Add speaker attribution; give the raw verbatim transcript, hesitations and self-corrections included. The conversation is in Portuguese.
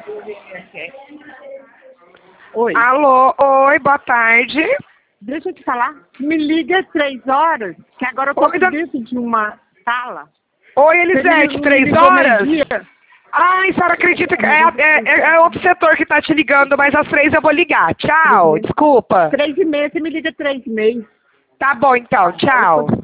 Speaker 1: Oi.
Speaker 2: Alô, oi, boa tarde.
Speaker 1: Deixa eu te falar. Me liga às três horas, que agora eu tô
Speaker 2: Oi, da-
Speaker 1: dentro de uma sala.
Speaker 2: Oi, Elisete,
Speaker 1: Você me
Speaker 2: três
Speaker 1: ligou
Speaker 2: horas?
Speaker 1: meio-dia?
Speaker 2: Ai, a senhora acredita que é, é, é, é outro setor que tá te ligando, mas às três eu vou ligar. Tchau, desculpa.
Speaker 1: Três e meia, você me liga três e meia.
Speaker 2: Tá bom então, tchau.